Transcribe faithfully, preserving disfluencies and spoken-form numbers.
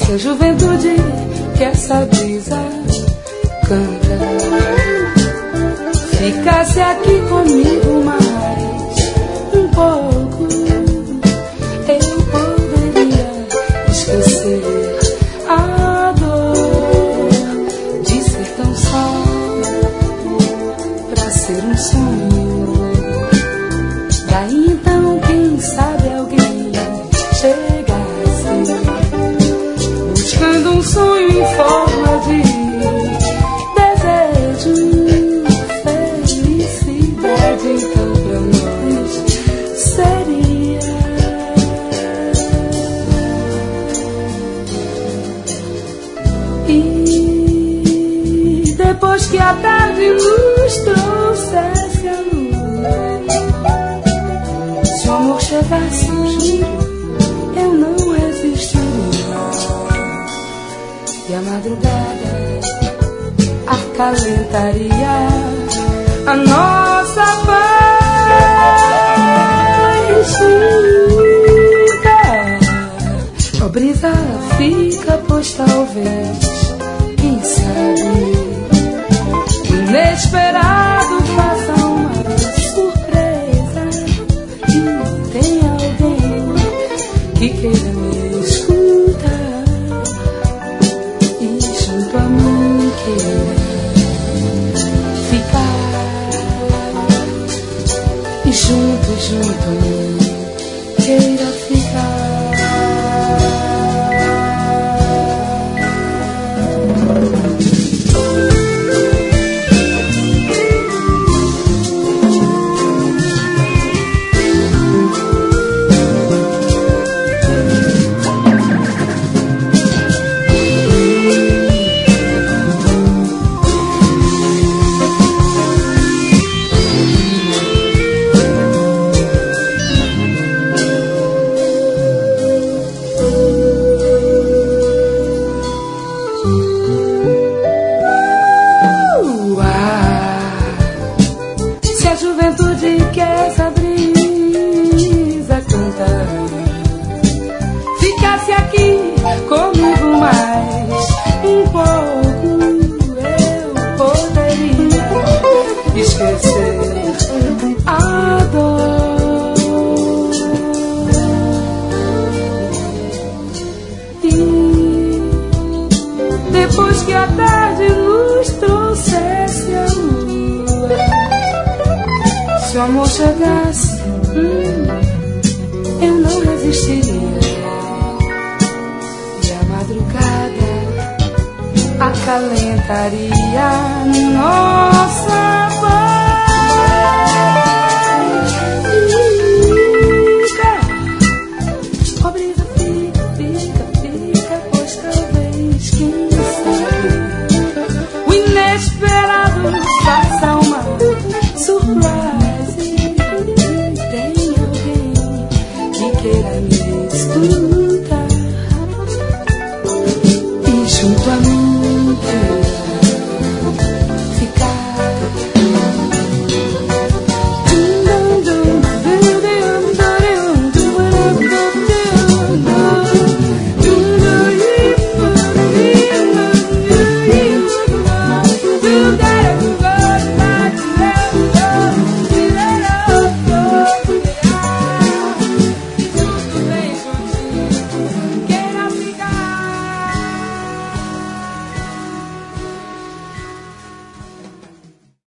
Se a juventude que essa brisa canta ficasse aqui comigo mais um pouco, eu poderia esquecer a dor de ser tão só pra ser um sonho. Daí então, quem sabe alguém chegasse buscando um sonho em forma de desejo, felicidade, então pra nós seria. E depois que a tarde nos trouxesse a lua, se o amor chegasse, juro, eu não resistiria. E a madrugada acalentaria a nossa paz. Fica, ó brisa, fica, pois talvez, quem sabe, o inesperado faça uma surpresa e tem alguém que queira me escutar e junto a mim queira ficar, e junto, junto a mim queira ficar. Depois que a tarde nos trouxesse a lua, se o amor chegasse, hum, eu não resistiria. E a madrugada acalentaria nossa paz. Fica, ó brisa, fica, fica, fica, pois talvez, quem sabe, o inesperado faça uma surprise e tem alguém que queira me escutar